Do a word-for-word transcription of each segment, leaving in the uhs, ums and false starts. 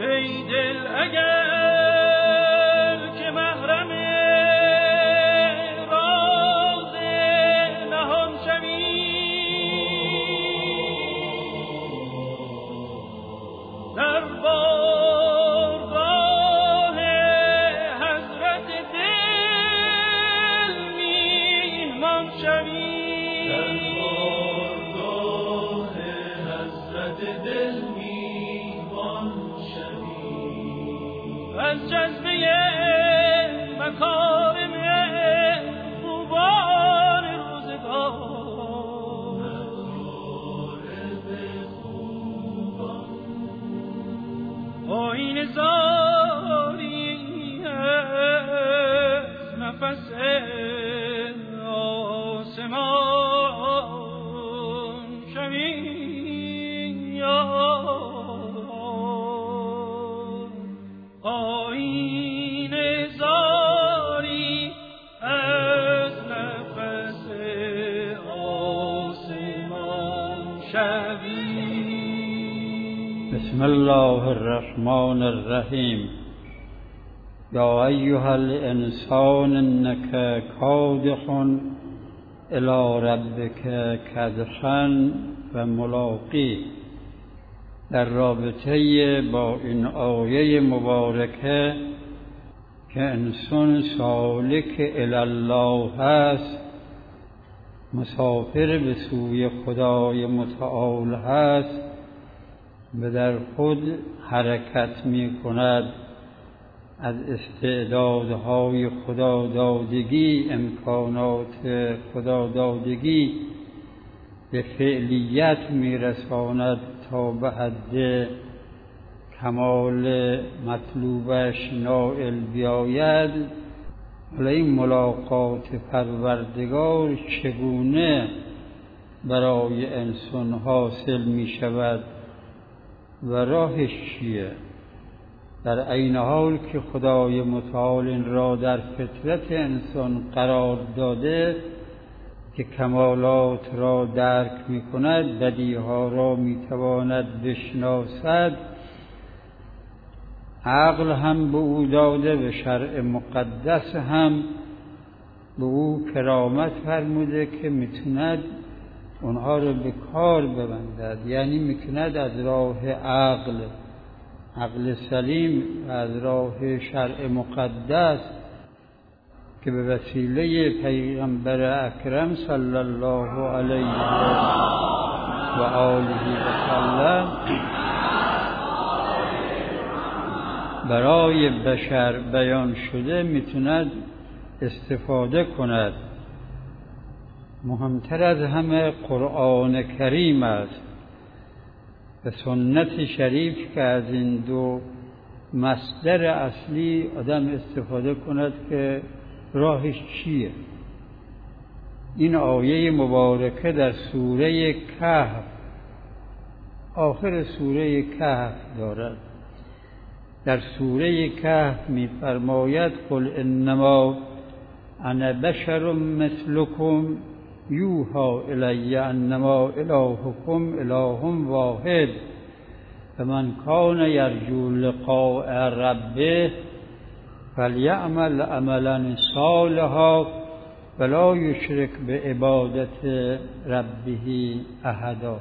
ای دل اگر که محرم راز نهان شوی، در بارگاه حضرت دل میهمان شوی، در بارگاه حضرت دل میهمان شوی، از جذبه مکارم خوبان روزگار، آیین زاری از نفس آسمان شوی، آیین زاری از نفس آسمان شوی. بسم الله الرحمن الرحیم. یا ایها الانسان انک کادح الی ربک کدحا و ملاقی. در رابطه با این آیه مبارکه که انسان سالک الی الله هست، مسافر به سوی خدای متعال هست و در خود حرکت می کند از استعدادهای خدادادگی، امکانات خدادادگی به فعلیت می رساند تا به حد کمال مطلوبش نائل بیاید. ولی این ملاقات پروردگار چگونه برای انسان حاصل می شود و راهش چیه؟ در عین حال که خدای متعال این را در فطرت انسان قرار داده که کمالات را درک می کند، بدیها را می تواند بشناسد، عقل هم به او داده و شرع مقدس هم به او کرامت فرموده که میتوند اونها رو به کار ببندد، یعنی میتوند از راه عقل عقل سلیم و از راه شرع مقدس که به وسیله پیغمبر اکرم صلی الله علیه و آله و سلم برای بشر بیان شده میتوند استفاده کند. مهمتر از همه قرآن کریم است و سنت شریف که از این دو مصدر اصلی آدم استفاده کند که راهش چیه. این آیه مبارکه در سوره کهف، آخر سوره کهف دارد. در سوره کهف می فرماید قل انما انا بشر مثلکم یوحی الی انما الهکم اله واحد فمن کان یرجو لقاء ربه فلیعمل عملا صالحا ولا یشرک بعبادت ربه احدا.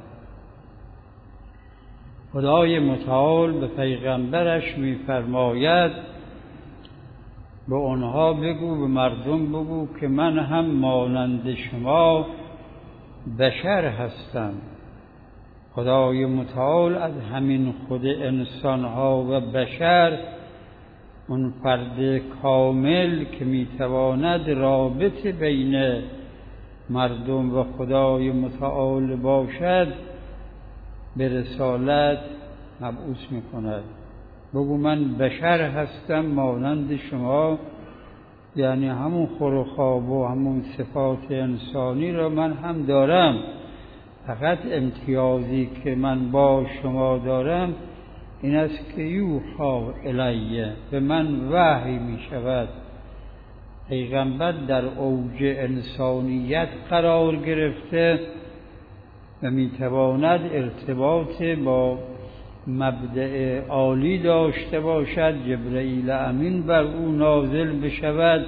خدای متعال به پیغمبرش می فرماید به آنها بگو، به مردم بگو که من هم مانند شما بشر هستم. خدای متعال از همین خود انسانها و بشر اون فرد کامل که میتواند رابطه بین مردم و خدای متعال باشد به رسالت مبعوث میکند. بگو من بشر هستم مانند شما، یعنی همون خور و خواب و همون صفات انسانی را من هم دارم، فقط امتیازی که من با شما دارم این است که یوحی الیه، به من وحی می شود. پیغمبر در اوج انسانیت قرار گرفته و می تواند ارتباط با مبدأ عالی داشته باشد، جبرئیل امین بر او نازل بشود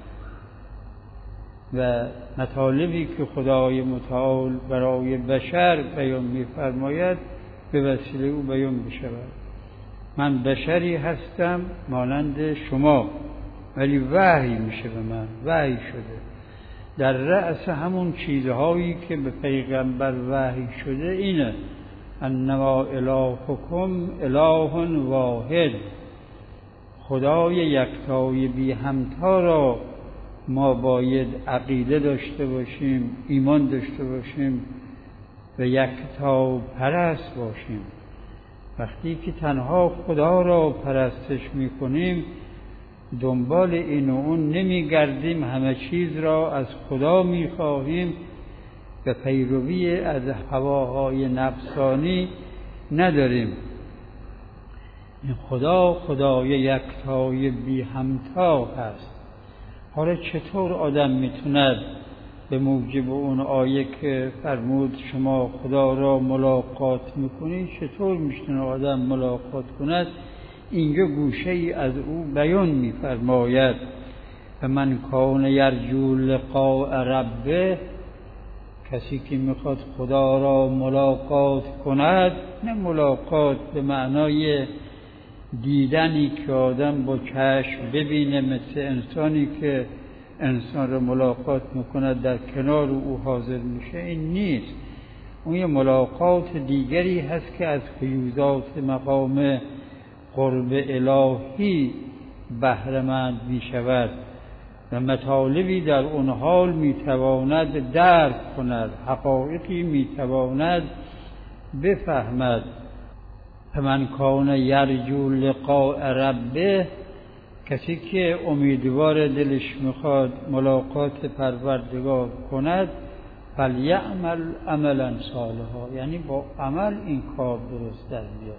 و مطالبی که خدای متعال برای بشر بیان می‌فرماید به وسیله او بیان بشود. من بشری هستم مانند شما، ولی وحی میشه به من، وحی شده. در رأس همون چیزهایی که به پیغمبر وحی شده اینه: انما الهکم اله واحد. خدای یکتای بی همتا را ما باید عقیده داشته باشیم، ایمان داشته باشیم و یکتا پرست باشیم. وقتی که تنها خدا را پرستش میکنیم، دنبال این و اون نمیگردیم، همه چیز را از خدا میخواهیم و پیروی از هواهای نفسانی نداریم. این خدا خدای یکتای بی همتا هست. حالا چطور آدم میتوند به موجب اون آیه که فرمود شما خدا را ملاقات میکنید، چطور میتونه آدم ملاقات کند؟ اینجا گوشه ای از او بیان میفرماید: و من کان یرجو لقاء ربه. کسی که میخواد خدا را ملاقات کند، نه ملاقات به معنای دیدنی که آدم با چشم ببینه، مثل انسانی که انسان را ملاقات میکند در کنار او حاضر میشه، این نیست. اون یه ملاقات دیگری هست که از فیوضات مقام قرب الهی بهره‌مند میشود و مطالبی در اون حال میتواند درک کند، حقایقی میتواند بفهمد. فمن کان یرجو لقاء ربه، کسی که امیدوار دلش میخواد ملاقات پروردگار کند، فلیعمل عملا صالحا، یعنی با عمل این کار درست در بیاد.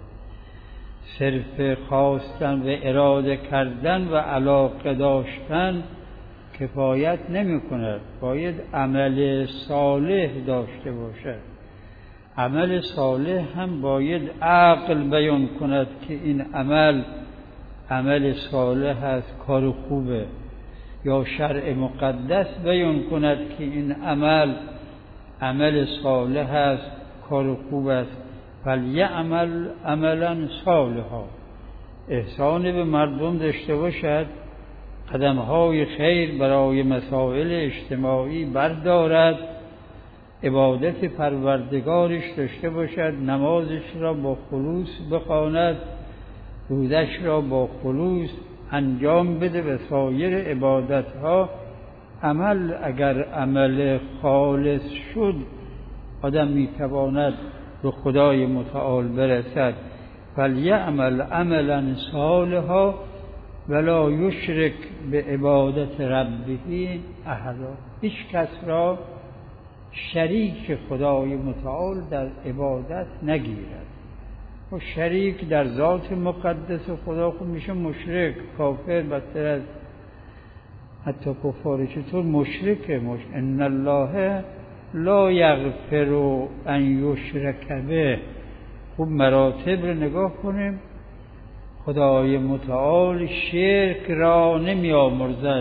صرف خواستن و اراده کردن و علاقه داشتن کفایت نمی کند، باید عمل صالح داشته باشد. عمل صالح هم باید عقل بیان کند که این عمل عمل صالح است، کار خوبه، یا شرع مقدس بیان کند که این عمل عمل صالح است، کار خوب است. فلیعمل عملا صالحا، احسان به مردم داشته باشد، قدم‌های خیر برای مسائل اجتماعی بردارد، عبادت پروردگارش داشته باشد، نمازش را با خلوص بخواند، روزش را با خلوص انجام بده و سایر عبادتها. عمل اگر عمل خالص شد، آدم میتواند به خدای متعال برسد. فلیعمل عملا صالحا ولا یشرک به عبادت ربه احدا. هیچ کس را شریک خدای متعال در عبادت نگیرد. و شریک در ذات مقدس خدا خود میشه مشرک، کافر، بدتر از حتی کفار. چطور مشرکه؟ مش... ان الله لا یغفر ان یشرک به. خوب مراتب رو نگاه کنیم. خدای متعال شرک را نمی آمرزد.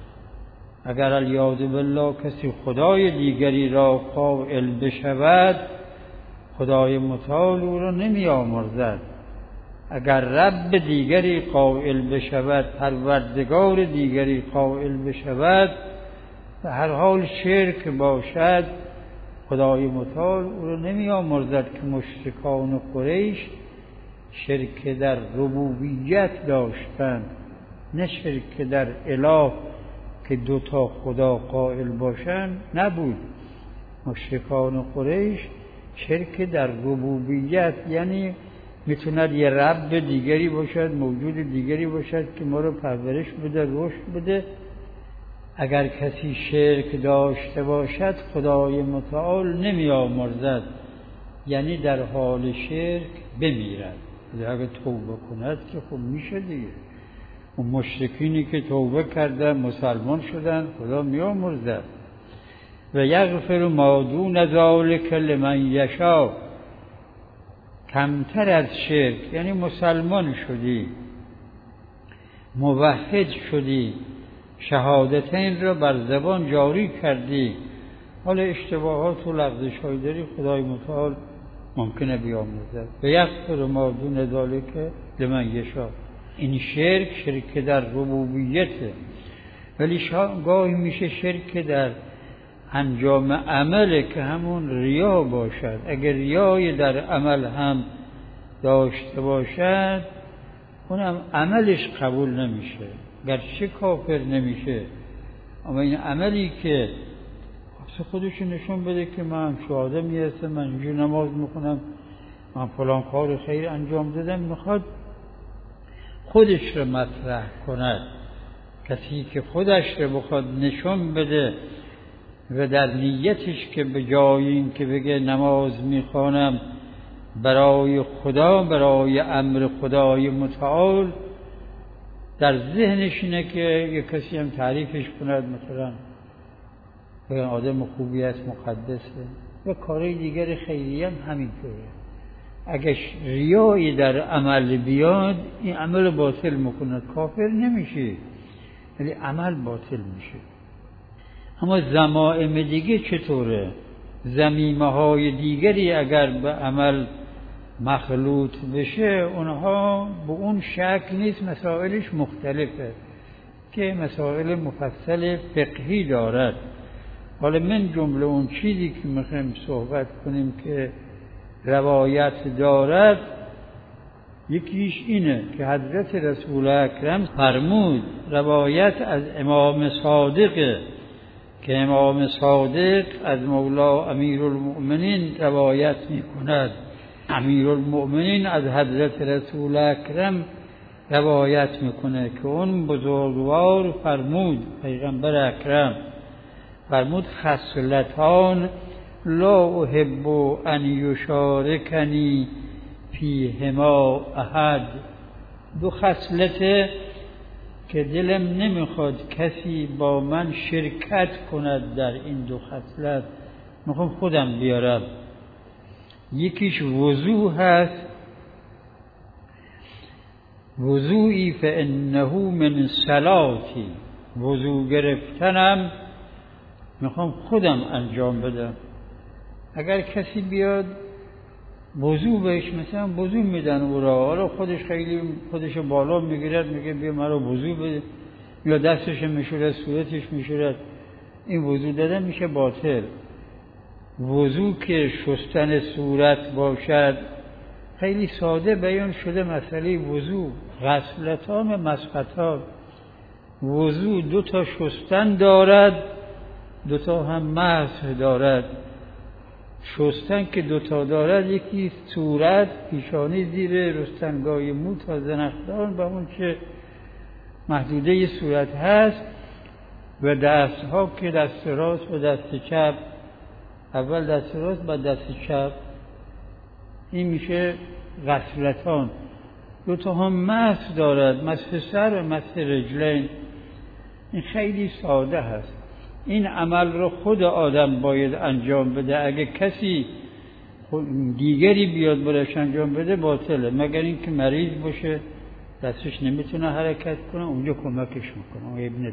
اگر الیاذ بالله کسی خدای دیگری را قائل بشود، خدای متعال او را نمی آمرزد. اگر رب دیگری قائل بشود، پروردگار دیگری قائل بشود، به هر حال شرک باشد، خدای متعال او را نمی آمرزد. که مشرکان قریش شرک در ربوبیت داشتند، نه شرک در اله که دو تا خدا قائل باشند نبود. مشرکان قریش شرک در ربوبیت، یعنی میتوند یه رب دیگری باشد، موجود دیگری باشد که ما رو پرورش بده، رشد بده. اگر کسی شرک داشته باشد، خدای متعال نمی آمرزد، یعنی در حال شرک بمیرد. اگر توبه کند که خب میشه دیگه. اون مشرکینی که توبه کردن مسلمان شدن، خدا می آمرزد. و یغفر ما دون ذلک لمن یشاء. کمتر از شرک، یعنی مسلمان شدی، موحد شدی، شهادتین را بر زبان جاری کردی، حالا اشتباهات و لغزش‌های داری، خدای متعال ممکنه بیاموزد. به یغفر ما دون ذلک لمن یشاء. این شرک شرک در ربوبیته، ولی گاهی میشه شرک در انجام عمله که همون ریا باشد. اگر ریای در عمل هم داشته باشد، اونم عملش قبول نمیشه، گرچه کافر نمیشه، اما این عملی که خودش نشون بده که من شهادمی هستم، من اینجور نماز میخونم، من فلان کار خیر انجام دادم، میخواد خودش رو مطرح کند. کسی که خودش رو بخواد نشون بده و در نیتش که به جای این که بگه نماز میخوانم برای خدا، برای امر خدای متعال، در ذهنش اینه که یک کسی هم تعریفش کند، مثلا بگن آدم خوبی است، مقدسه، و کارهای دیگر خیری هم همینطوره. اگه ریایی در عمل بیاد، این عمل باطل میکند، کافر نمیشه ولی عمل باطل میشه. اما ضمائم دیگه چطوره؟ ضمیمه های دیگری اگر به عمل مخلوط بشه، اونها به اون شکل نیست، مسائلش مختلفه که مسائل مفصل فقهی دارد. حالا من جمله اون چیزی که میخوایم صحبت کنیم که روایت دارد، یکیش اینه که حضرت رسول اکرم فرمود، روایت از امام صادق که امام صادق از مولا امیرالمؤمنین روایت میکند، امیرالمؤمنین از حضرت رسول اکرم روایت میکنه که اون بزرگوار فرمود، پیغمبر اکرم فرمود، خصلتان لا احب ان یشارکنی فیهما احد. دو خصلته که دلم نمیخواد کسی با من شرکت کند در این دو خصلت، میخوام خودم بیارم. یکیش وضو هست، وضوئی فانه من صلاتی، وضو گرفتنم میخوام خودم انجام بدم. اگر کسی بیاد وضو بهش مثلا وضو میدن او را، حالا خودش خیلی خودش بالا میگیرد، میگه بیا مرا وضو بده، یا دستش میشورد، صورتش میشورد، این وضو دادن میشه باطل. وضو که شستن صورت باشد، خیلی ساده بیان شده مسئله وضو. غسلتان مسحتان، وضو دو تا شستن دارد، دو تا هم مسح دارد. شستن که دو تا دارد، یکی صورت، پیشانی زیر رستنگای مو تا زنخدان با اون که محدوده صورت هست، و دست ها که دست راست و دست چپ، اول دست راست بعد دست چپ، این میشه غسلتان. دو تا هم مسح دارد، مسح سر و مسح رجلین. این خیلی ساده هست. این عمل رو خود آدم باید انجام بده. اگه کسی دیگری بیاد برایش انجام بده باطله، مگر اینکه مریض باشه دستش نمیتونه حرکت کنه، اونجا کمکش میکنه، عیب نداره.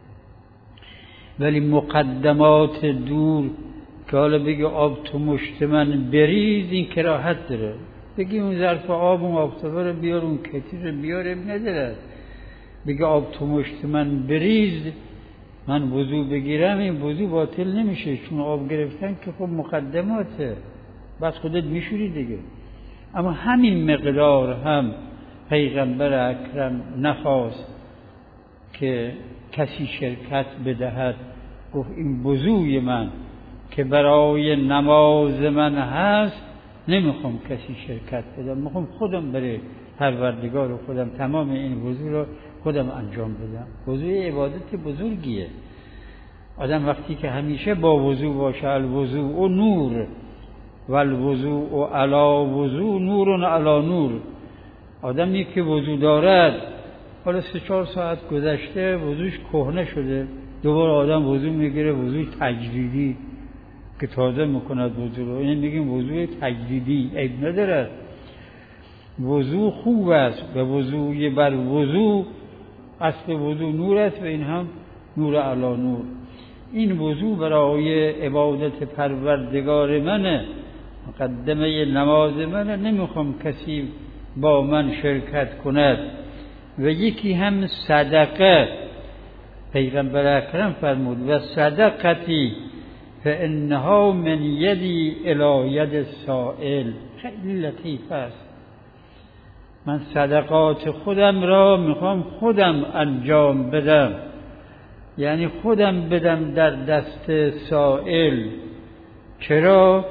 ولی مقدمات دور که حالا بگه آب تو مشت من بریز، این کراهت داره. بگی اون ظرف آب اون آفتابه رو بیار، اون کتیر رو بیار، عیب نداره. بگه آب تو مشت من بریز، من وضو بگیرم، این وضو باطل نمیشه، چون آب گرفتن که خب مقدماته، بس خودت میشوری دیگه. اما همین مقدار هم پیغمبر اکرم نخواست که کسی شرکت بدهد. گفت این وضوی من که برای نماز من هست، نمیخوام کسی شرکت بدم، میخوام خودم برای پروردگار خودم تمام این وضو رو خودم انجام بدم. وضو عبادت بزرگیه. آدم وقتی که همیشه با وضو باشه، الوضو و نور و الوضو و علا وضو نور علا نور. آدمی که وضو دارد، حالا سه چهار ساعت گذشته وضوش کهنه شده، دوباره آدم وضو میگیره، وضو تجدیدی که تازه میکند وضو رو، این میگیم وضو تجدیدی، عیب نداره. وضو خوب است و وضوی بر وضو اصل وضو نور است و این هم نور علی نور. این وضو برای عبادت پروردگار منه، مقدمه نماز منه، نمیخوام کسی با من شرکت کند. و یکی هم صدقه، پیغمبر اکرم فرمود و صدقتی فانها من یدی الی ید السائل. خیلی لطیف است. من صدقات خودم را میخوام خودم انجام بدم، یعنی خودم بدم در دست سائل. چرا؟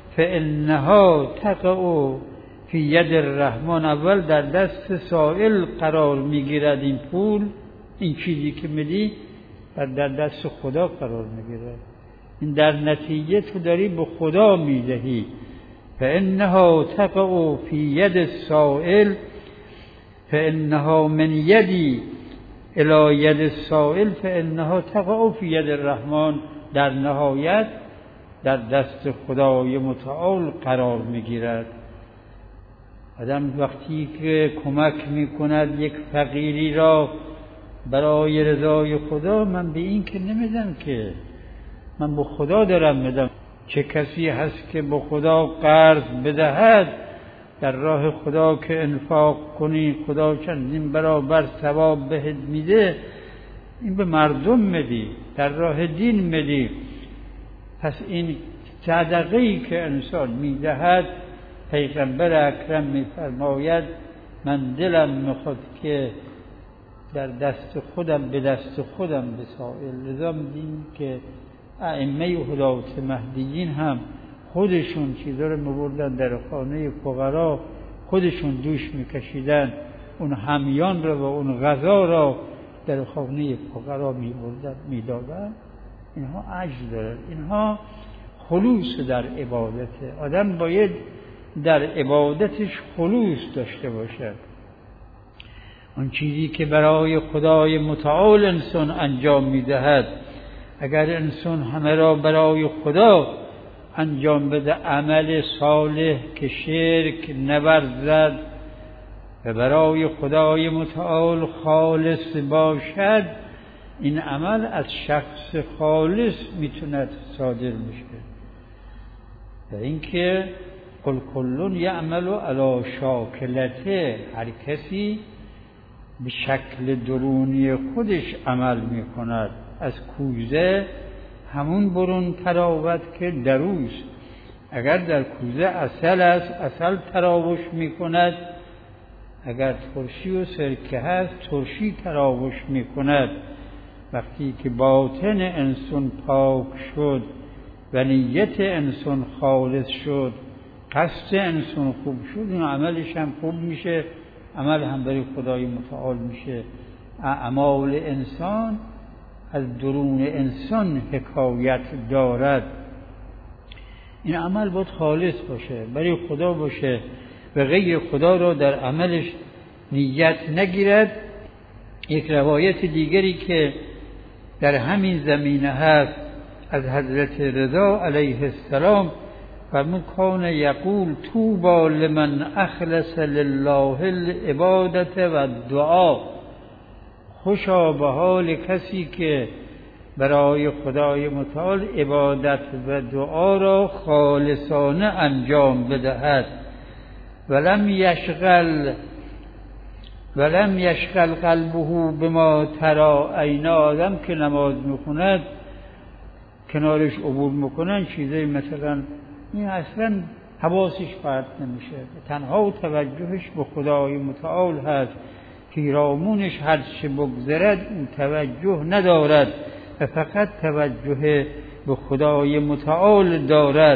فانها تقع فی ید الرحمن. اول در دست سائل قرار میگیرد این پول، این چیزی که میدی و در دست خدا قرار میگیرد. این در نتیجه تو داری به خدا میدهی. فانها تقع فی ید السائل فانها من یدی الی ید السائل فانها تقع فی ید الرحمن. در نهایت در دست خدای متعال قرار میگیرد. آدم وقتی که کمک میکند یک فقیری را برای رضای خدا، من به این که نمیدم که من به خدا دارم میدم. چه کسی هست که به خدا قرض بدهد، در راه خدا که انفاق کنی خدا چندین برابر ثواب بهت میده، این به مردم میدی، در راه دین میدی. پس این صدقه‌ای که انسان میدهد، پیغمبر اکرم میفرماید من دلم میخواد که در دست خودم به دست خودم بسائل. لذا میدیم که ائمه هدایت مهدیین هم خودشون چیزا رو میبردن در خانه فقرا، خودشون دوش میکشیدن، اون همیان رو و اون غذا را در خانه فقرا میبردن میدادن. اینها عجز دارن، اینها خلوص در عبادته. آدم باید در عبادتش خلوص داشته باشد. اون چیزی که برای خدای متعال انسان انجام میدهد، اگر انسان همه را برای خدا انجام بده، عمل صالح که شرک نورزد و برای خدای متعال خالص باشد، این عمل از شخص خالص میتوند صادر بشه. و اینکه قل کل یعمل علی شاکلته، هر کسی به شکل درونی خودش عمل میکند. از کوزه همون برون تراوت که دروست. اگر در کوزه عسل است، عسل تراوش میکند. اگر ترشی و سرکه هست، ترشی تراوش میکند. وقتی که باطن انسان پاک شد و نیت انسان خالص شد، قصد انسان خوب شد، این عملش هم خوب میشه، عمل هم برای خدای متعال میشه. اعمال انسان از درون انسان حکایت دارد. این عمل باید خالص باشه، برای خدا باشه و غیر خدا را در عملش نیت نگیرد. یک روایت دیگری که در همین زمینه هست از حضرت رضا علیه السلام فرمود کان یقول طوبی لمن اخلص لله العبادت و دعا. خوشا به حال کسی که برای خدای متعال عبادت و دعا را خالصانه انجام بدهد. ولم یشغل ولم یشغل قلبه بما ترى عینا. آدم که نماز میخوند کنارش عبور میکنن چیزایی مثلا این اصلا حواسش پرت نمیشه، تنها توجهش به خدای متعال هست. پیرامونش هر چه بگذرد اون توجه ندارد و فقط توجه به خدای متعال دارد.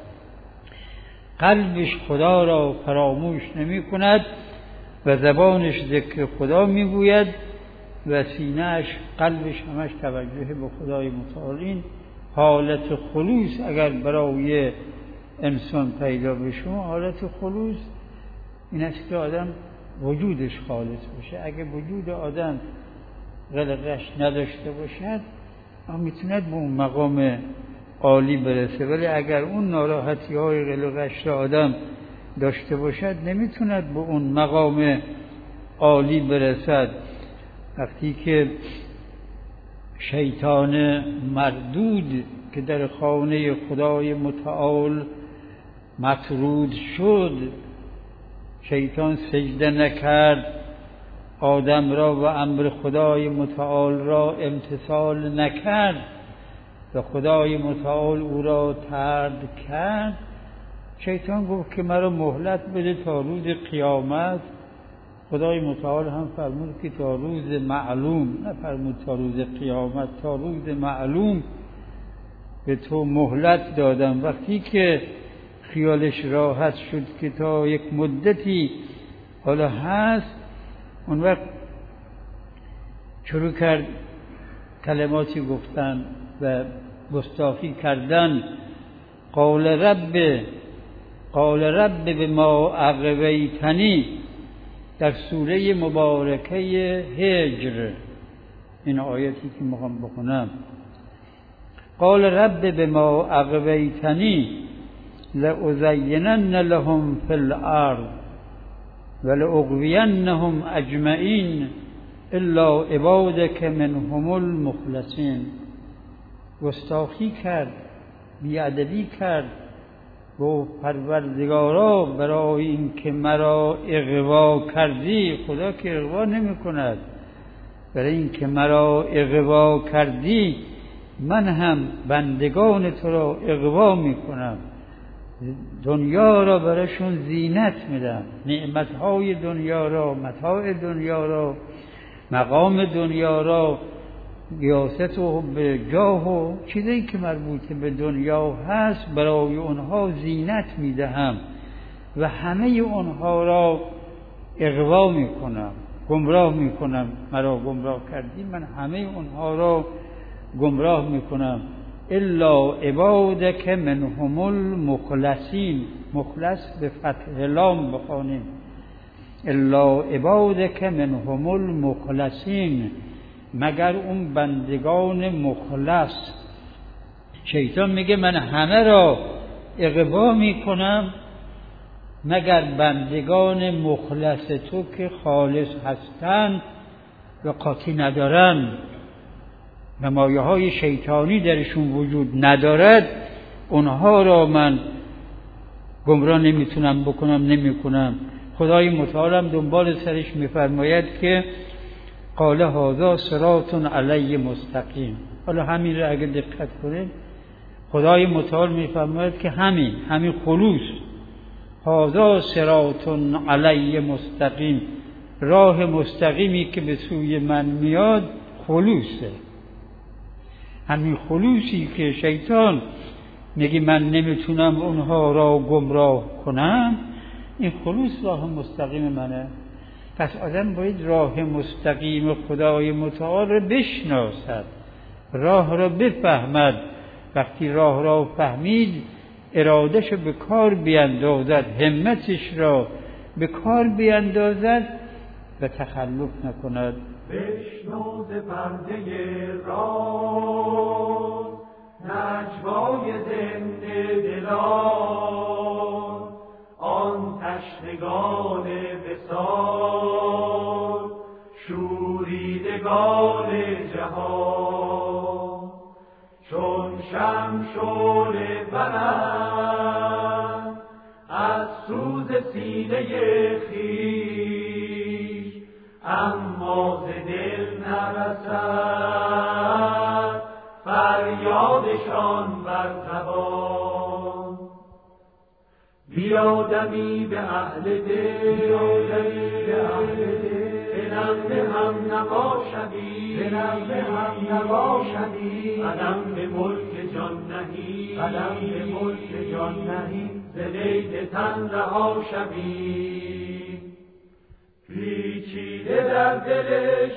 قلبش خدا را فراموش نمی کند و زبانش ذکر خدا میگوید و سینه‌اش قلبش همش توجه به خدای متعال. این حالت خلوص اگر برای انسان پیدا بشه، حالت خلوص این است که آدم وجودش خالص باشه. اگر وجود آدم غلغش نداشته باشد میتوند به اون مقام عالی برسه، ولی اگر اون ناراحتی های غلغش را آدم داشته باشد نمیتوند به اون مقام عالی برسد. وقتی که شیطان مردود که در خانه خدای متعال مطرود شد، شیطان سجده نکرد، آدم را و امر خدای متعال را امتثال نکرد و خدای متعال او را طرد کرد. شیطان گفت که مرا مهلت بده تا روز قیامت. خدای متعال هم فرمود که تا روز معلوم، نه فرمود تا روز قیامت، تا روز معلوم به تو مهلت دادم. وقتی که خیالش راحت شد که تا یک مدتی حالا هست، اون وقت شروع کرد کلماتی گفتن و گستاخی کردن. قال رب قال رب بما اغویتنی، در سوره مبارکه هجر، این آیتی که میخوام بخونم. قال رب بما اغویتنی لأزینن لهم فی الارض ولأغوینهم اجمعین الا عبادک منهم المخلصین. گستاخی کرد، بیادبی کرد و پروردگارا برای این که مرا اغوا کردی، خدا که اغوا نمی کند، برای این که مرا اغوا کردی من هم بندگان تو را اغوا می کنم، دنیا را براشون زینت میدم، نعمتهای دنیا را، متاع دنیا را، مقام دنیا را، ریاست و به جاه و چیزی که مربوط به دنیا هست برای اونها زینت میدهم و همه اونها را اغوا میکنم، گمراه میکنم. مرا گمراه کردی، من همه اونها را گمراه میکنم. الا عبادک منهم المخلصین، مخلص به فتح لام بخوانیم. الا عبادک منهم المخلصین، مگر اون بندگان مخلص. شیطان میگه من همه را اغوا میکنم مگر بندگان مخلص تو که خالص هستند و قاطی ندارن و مایه های شیطانی درشون وجود ندارد، اونها را من گمراه نمیتونم بکنم، نمیکنم. خدای متعالم دنبال سرش میفرماید که قال هذا صراط علی مستقیم. حالا همین را اگه دقت کنید، خدای متعال میفرماید که همین همین خلوص، هذا صراط علی مستقیم، راه مستقیمی که به سوی من میاد خلوصه. همین خلوصی که شیطان میگه من نمیتونم اونها را گمراه کنم، این خلوص راه مستقیم منه. پس آدم باید راه مستقیم خدای متعال را بشناسد، راه را بفهمد. وقتی راه را فهمید، ارادش به کار بیندازد، همتش را به کار بیندازد و تخلف نکند. بشنو ز پرده راز نجوای زنده دلان، آن تشنگان وصال شوریدگان جهان، چون شمع شعله برند از سوز سینه خویش، اما ز دل نرسد فریادشان بر زبان. بیادمی به اهل دل، به نغمه هم نباشدی، به نغمه هم نباشدی، قدم به ملک جان نهی، قدم به ملک جان نهی، ز قید تن رها شوی. پیچیده در دل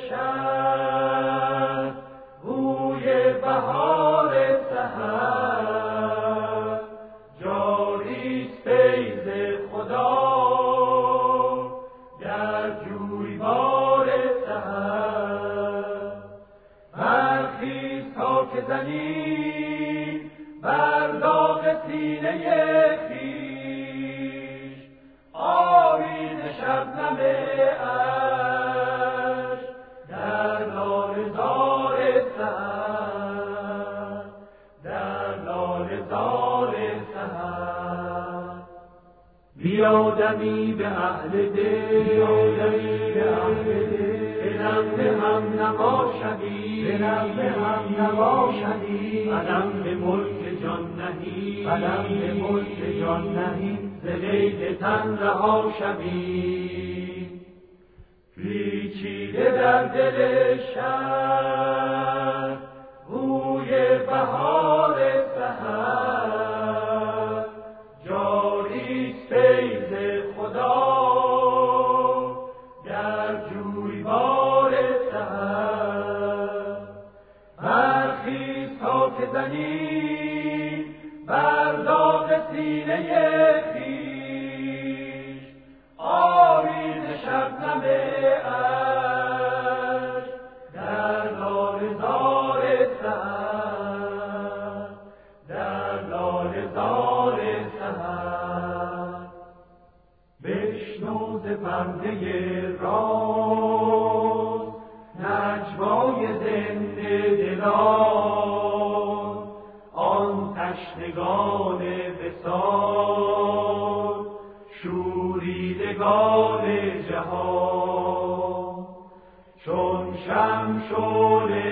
شب بوی بهار سحر، جاریست فیض خدا در جویبار سحر. برخیز تا که زنی بر داغ سینه خویش، شبنم عشق در لاله زار سحر، در لاله زار سحر. بیا دمی به اهل دل، بیا دمی به اهل دل، دلم به هم نوا شوی، دلم به هم نوا شوی. قدم به ملک جان نهی، قدم به ملک جان نهی، ز قید تن رها شوی. پیچیده در دل شب بوی بهار سحر، جاری فیض خدا در جویبار سحر. برخیز تا که زنی بر داغ سینه خویش، آیین شبنم عشق در لاله زار سحر، در لاله زار سحر. بشنو ز پرده راز نجوای زنده دلان، آن تشنگان وصال شوریدگان جهان. چون شمشور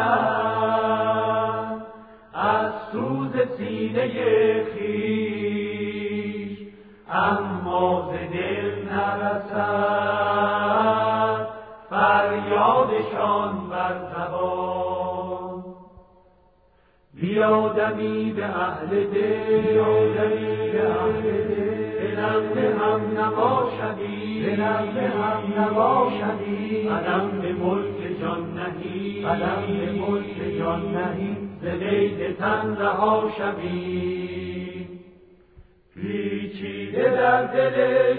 بلند از سوز سینه خویش، اما ز دل نرسد فریادشان بر زبان. بیا دمی به اهل دل، بیا دمی به اهل دل، دلم به هم نوا شوی، دلم به هم نوا شوی. قدم به ملک جان نهی، قدم به ملک جان نهی، ز قید تن رها شوی. پیچیده در دل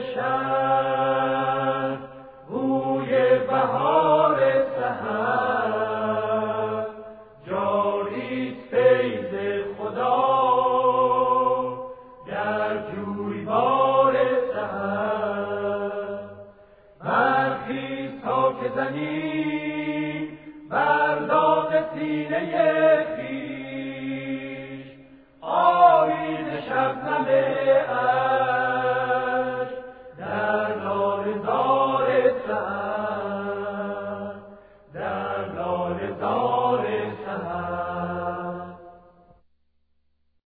شب بوی بهار سحر، جاری فیض خدا در جویبار سحر. برخیز تا که زنی بر داغ سینه